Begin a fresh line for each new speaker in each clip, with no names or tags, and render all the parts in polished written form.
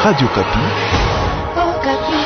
Radio Kapi.
Kapi.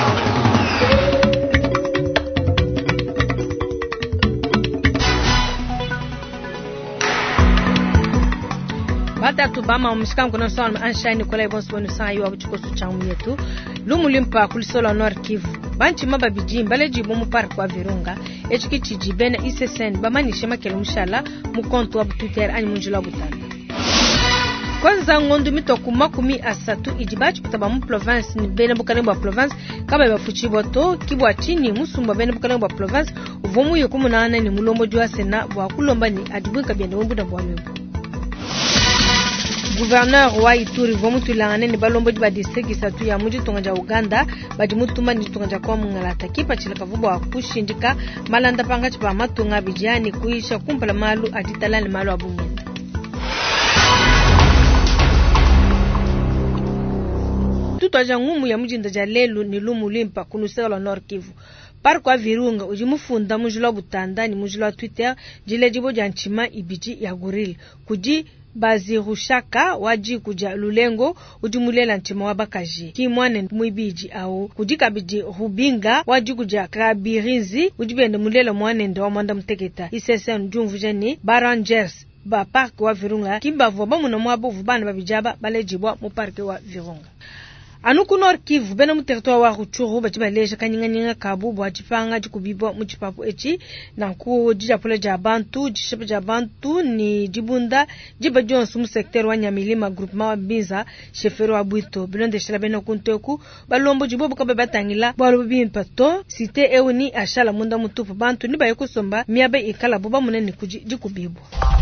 Batatu bama umshika mkono sawa anshine kwa live sponsor sai wa buchikosu changu yetu lumulimpa kulisola Nord Kivu banchi mababiji mbaleji mu park kwa Virunga echikichiji bena ISSN bamanishe makelo mushala mu konto wa Twitter ani munjula butanda kwanza ngondu mitoku makumi asatu ijibachi kutaba mu province ni bena bukalembo province kaba bafuchi boto kibwa chini musumba bena bukalembo province uvomu yokumunana ni mulombo jwa sena bwa kulomba ni adibwika byende wumbu na bwa wembu. Gouverneur wa Ituri vomutulangane ni balombo ba district isatu ya muji tonga Uganda bajimutuma ni tonga kwa mungalata kipa chilaka vuba wa kushindika malanda panga chipa matunga bijani kuisha kumpala malu atitalani malu abungenda. Tutwaja ngumu ya muji ndaja lelu ni lumulimpa kunusela Nord Kivu. Par kwa Virunga ujimufunda mujula butanda ni mujula Twitter jile jibo janchima ibiji ya goril kuji bazi rushaka waji kuja lulengo ujimulela nchima wabakaji kimwane muibiji au kujika biji rubinga waji kuja krabirinzi ujibende mulela mwanende wa mwanda mteketa ISSN jumvujeni barangers ba park wa Virunga kimbavu bamuna mwabovu bana babijaba balejibwa mu park wa Virunga. Anuku Nord Kivu bena mu territoire wa Rutshuru bachibaleje kanyinga kabu bwa chipanga jikubibo mu chipapu echi na ku dijapole ja bantu jishepe ja bantu ni jibunda jiba jonsu mu secteur wa Nyamilima groupement wa Binza chefero wa Bwito bilonde shela bena kunteku balombo jibobo ka batangila balo bimpato cité ewuni ashala munda mutupu bantu ni bayekusomba miabe ikala boba munene jikubibo.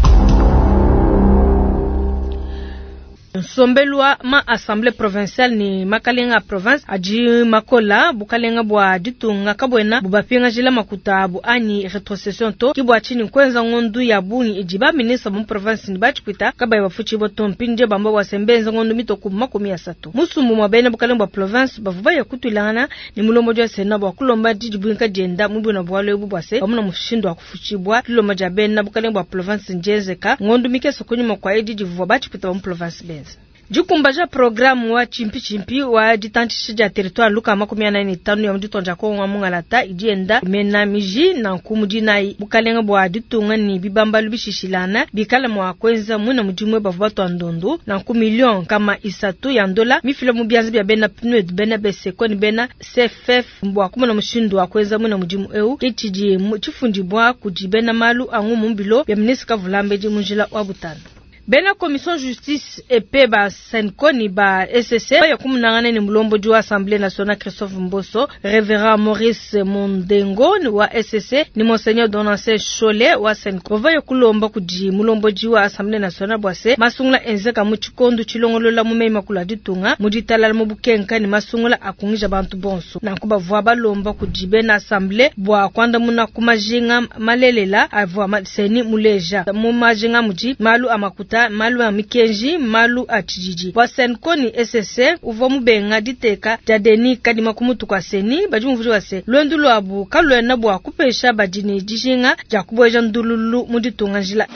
Sombelwa ma assemblée provinciale ni makalenga province aji makola bukalenga bwa ditunga kabwena bubapinga jila makutabu ani retrocession to kibwa chini kwenza ngondu ya bungi ijiba ministre mu province ni bachipita kabaya bafuchi boto mpinje bamba wasembenza ngondu mitoku makumi asatu musumbu mabena bukalenga bwa province bavuba yakutulana ni mulombo jwa sena bwa kulomba dijibwinka jenda mubuna bwalo bubwase bamuna mushindo akufuchibwa kilomba jabena bukalenga bwa province njezeka ngondu mikeso kunyuma kwa ediji vuba bachipita mu province benza. Jukumbaja programu wa chimpi wa ditanchishija territoire luka makumi anani tanu ya mditonja ko ngamungalata ijienda mena miji na kumujina bukalenga bwa ditunga ni bibamba lubishishilana bikala mwa kwenza muna mujimwe bavubato andondo na ku million kama isatu ya $, mifilo mubyanzi bya bena pnud bena beseko ni bena CFF mbwa kumuna mushindu wa kwenza muna mujimu eu kichiji chifundi bwa kujibena malu angumu mbilo ya ministre Vulambeji munjila wa Butanda. Bena commission justice epe ba Senkoni ba SSC ya kumunangane ni mulombo jwa Assemblée nationale Christophe Mboso, Révérend Maurice Mondengo wa SSC ni Monseigneur Donatien Chole wa Senko va yokulomba kuji mulombo jwa Assemblée nationale bwase masungula enzeka mu chikondo chilongolola mu mema kula ditunga muditala mu bukenka ni masungula akungija bantu bonso na kuba vwa balomba kuji bena Assemblée bwa kwanda muna kumajinga malelela avwa maseni muleja mu majinga muji malu amakuta malu ya mikenji malu atijiji wasenkoni SSC uvomu benga diteka jadeni kadima kumutu kwa seni bajumvuri wase lwendulo abu kalwena bwa kupesha bajini jishinga jakubweja ndululu muditunga njila.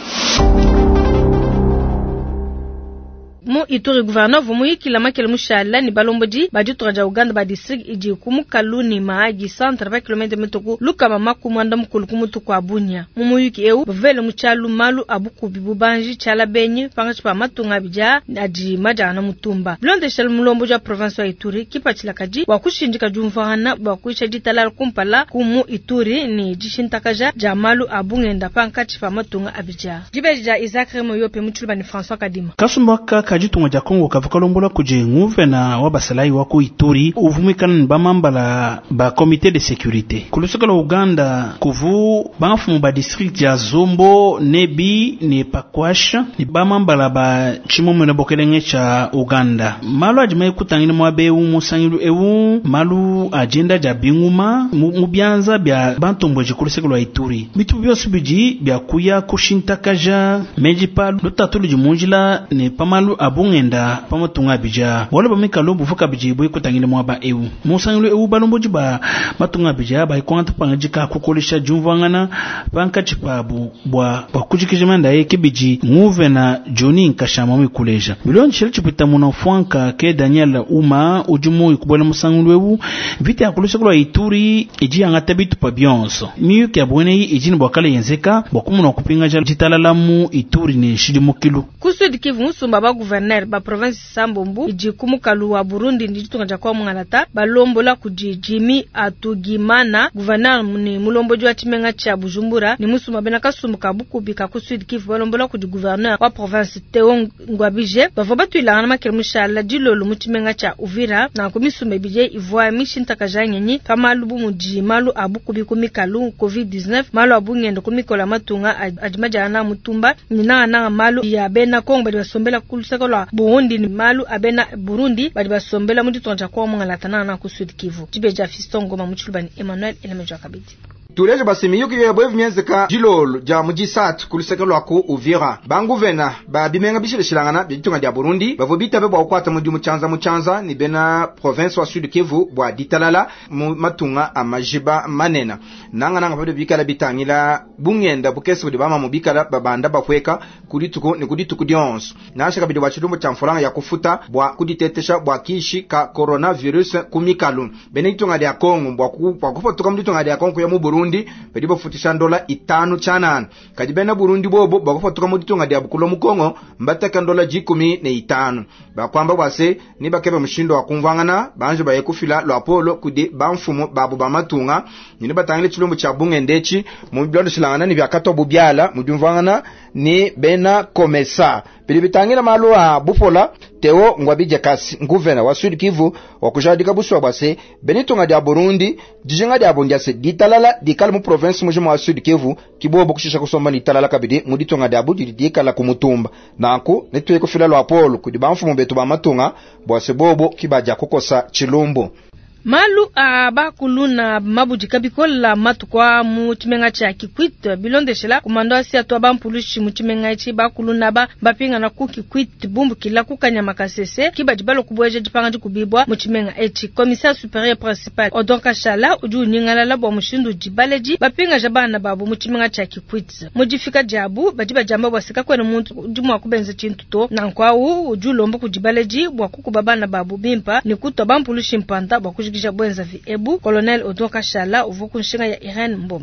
Mu Ituri gouverneur vumu yikila makele mushala ni balomboji bajutoja Uganda ba district iji kumukaluni maagi centre 20 km metoku luka mama kumanda mukulu kumutu kwa Bunya mumu yiki eu bvele muchalu malu abukubi bubanji chala benyi pangachi pa matunga bija aji majana mutumba blonde shel mulomboji wa province wa Ituri kipachila kaji wakushinjika jumfahana bakuisha jitalala kumpala kumu Ituri ni jishintakaja jamalu abungenda pangachi pa matunga abija jibeja Isaac Remo yope muchuluba ni François Kadima
Kasumbaka kajitunga ja Kongo kavukalombola kuje nguve na wabasalai wako Ituri uvumikana ni bamambala ba comité de sécurité kulusukala Uganda kuvu bafumu ba district ya Zombo Nebi ni Pakwash ni bamambala ba chimomo na bokelenge cha Uganda malu ajimai kutangina mwabe umusanyilu ewu malu agenda ja binguma mubyanza bya bantombo jikulusukala Ituri bitu byose biji bya kuya kushintakaja mejipa lutatulu jimunjila ni pamalu abungenda pamatunga bija wala bamikalo bufuka biji boy kutangile mwaba ewu musangilo ewu balombo jiba matunga bija ba ikwanta pangajika kukolisha jumvangana banka chipabu bwa kujikijimanda yake biji nguve na Johnny nkashama mwikuleja bilon chile chipita muna fwanka ke Daniel Uma ujumu ikubole musangilo ewu vite akulisha kwa Ituri iji angatabitu pa bionso miyu kia bwene yi ijini bwakale yenzeka bwakumuna kupinga jala jitalalamu Ituri ni shidi mukilu
Kusudi Kivu musumba ba gouverneur ba province Sambombu iji kumukalu wa Burundi ndijitunga jakwa mwangalata balombola kujijimi atugimana gouverneur ni mulomboji wa chimenga cha Bujumbura ni musumba benaka sumuka bukubika Kusudi Kivu balombola kuji gouverneur wa province Theo Ngwabije bavobatu ilangana makirmusha la dilolo muchimenga cha Uvira na kumisumba bije ivwa mishinta kajanyenyi kama lubu muji malu abukubi kumikalu COVID-19 malu abungendo kumikola matunga ajimajana mutumba nina malu ya bena Kongo badi basombela kulusekola Burundi ni malu abena Burundi badi basombela muti tonja kwa mwangalatana na Kusudi Kivu Jibeja Fistongo mamuchulubani Emmanuel Elemejo Kabiti
Tuleje basimi yuki ya bwevu mienzeka jilolo ja mujisatu kulisekelo wako Uvira banguvena ba bimenga bishile shilangana bijitunga dia Burundi bavobita beba wakwata mudi muchanza ni bena province wa Sud Kivu bwa ditalala matunga amajiba manena nanga bade bikala bitangila bungenda bukese budi bama mubikala babanda bakweka kudituko ni kudituko dionso nashaka bidi wachidumbo chamfuranga ya kufuta bwa kuditetesha bwa kishi ka coronavirus kumikalu beneitunga dia Kongo bwa kufotoka mditunga dia Kongo ya mu Burundi bedibo futisha $5 kajibena Burundi bobo bakufotoka muditunga dia bukulo mukongo mbataka $15 bakwamba bwase ni bakebe mushindo wa kumvangana banje bayekufila lo Apollo kudi bamfumo babu bamatunga ni batangile chilombo cha bungendechi mu bilondo shilangana ni byakato bubyala mudumvangana ni bena komesa bilibitangila malo a bufola Theo Ngwabije kasi nguvena wa Sud Kivu wakujadika buswa bwase benitunga dia Burundi dijinga dia bondiase ditalala dikala mu province mujuma wa Sud Kivu kibobo kushisha kusomba ni talala kabidi muditunga dia budi dikala kumutumba nako netuye kufila lo Apollo kudi bamfumo betu bamatunga bwase bobo kibaja kukosa chilumbo
Malu abakulu na mabuji kabikola matukwa muchimenga cha Kikwit bilonde shela kumando asia to abampulushi muchimenga chi bakulu na bapinga na Kikwit bumbu kila kukanya makasese kibajibalo kubweje jipanga jikubibwa muchimenga echi commissaire supérieur principal Odonka Shala uju nyingala labo mushindu jibaleji bapinga jabana babu muchimenga cha Kikwit mujifika jabu bajiba jamba wasika kwene muntu jumu akubenze chintuto na nkwawu uju lombo kujibaleji bwakuku babana babu bimpa nikuto bampulushi mpanda bwakuji Gija Bwenza vi Ebu, Colonel Odonka Shala uvuku nshinga ya Irene Mboma.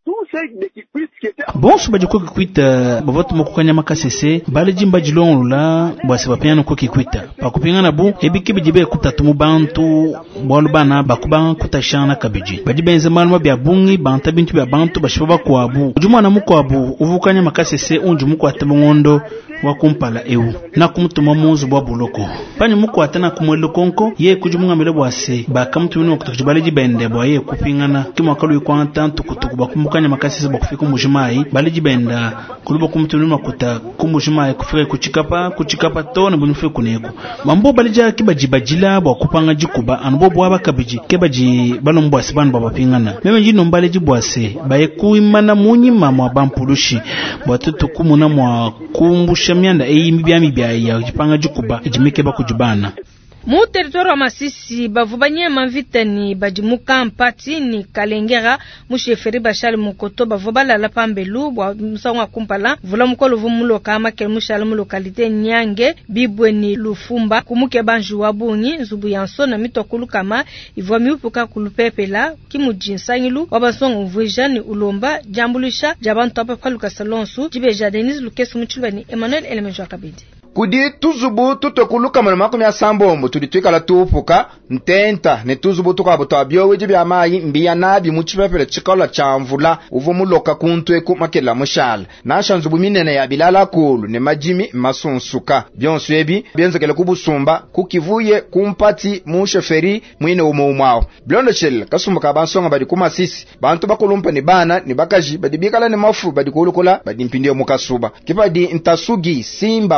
Bonso bajiko kikwita bavotu mokukanya makasese bale jimba jilonula bwase bapiano ko kikwita pakupingana bu ebiki bijibe kutatu mu bantu bolubana bakubanga kutashana kabiji bajibenze maluma bya bungi banta bintu bya bantu bashiba kwabu ujumana mukwabu uvukanya makasese unju mukwata bongondo wakumpala ewu na kumutuma munzu bwa buloko pani mukwata na kumwelo konko ye kujumunga mele bwase bakamtumino okutukibale jibende bwaye kupingana kimwakalu yikwanta tukutuku bakumukanya makasese bakufika mujimai bali jibenda kuluba kumtumino makuta kumujimai kufika kuchikapa to na bunufike kuneko mambo balija kibajibajila bwa kupanga jikuba anbo bwa bakabiji kebaji balombo asibana babapingana meme jino mbale jibwase baye kuimana munyima mwa bampulushi bwatutu kumuna mwa kumbusha mianda eyimi bya ya jipanga jikuba ijimike bakujibana
Mu territoire wa Masisi bavubanye mavitani bajimuka mpati ni Kalengera musheferi bashali mukoto bavubala la pambelu bwa musangwa kumpala vula mukolo vumulo kama kelmushali mu localité Nyange bibweni Lufumba kumuke banju wabunyi nzubu yanso na mitokulu kama ivwa miupuka kulupepela kimujinsangilu wabasongo mvujani ulomba jambulisha jabantu apapaluka salonsu jibeja Denis Lukesi muchulubani Emmanuel Elemejo Kabidi
kudi tuzubu tutokuluka mu makumi ya Sambombo tuditwikala tupuka ntenta ne tuzubu tukabuto abyowe jibya mayi mbiya nabi muchipepele chikola cha mvula uvumuloka kuntwe ku makela mushala nashanzubu minene ya bilala kulu ne majimi masunsuka byonso ebi byenzekele kubusumba kukivuye kumpati mu sheferi mwine umumwao blondo chel kasumba ka bansonga badi ku Masisi bantu bakulumpa ni bana ni bakaji badi bikala ne mafu badi kulukola badi mpindio mukasuba kipadi ntasugi Simba Bodwin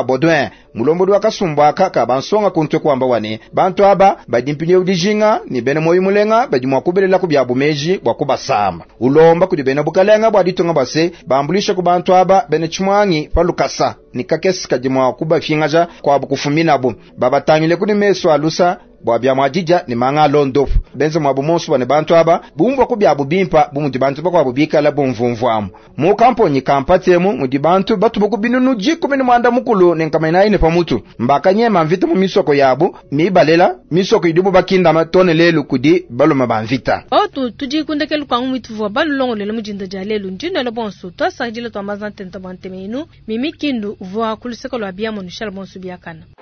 mulombodo wakasumbwaka ka bansonga kuntwe kwamba wane bantu aba badimpinye udijinga ni bene moyi mulenga badimwa kubelela ku byabumeji bwa kubasamba ulomba kudi bene bukalenga bwa ditonga base bambulisha ku bantu aba bene chimwangi palukasa ni kakesi kadimwa kuba fingaja kwa bukufuminabo babatangile kudi meso alusa bwa bya mwajija ni manga londo benze mwa bumonso bane bantu aba bumbwa ku bya bubimpa bumuti bantu bakwa bubika la bomvumvwamu mu kamponyi kampatemu mudi bantu batu bukubinunu jiku mini mwanda mukulu nenkamena ine pamutu mbakanye mamvita mu misoko yabo mibalela misoko idubu bakinda matone lelu kudi baloma bamvita
otu tujikundekelu kwa ngumituvu balulongo lelo mujinda jalelu njino lo bonso to sajile to amazan tenta bantemenu mimi kindu uvoa kuliseko lo abiyamo nishal bonso biyakana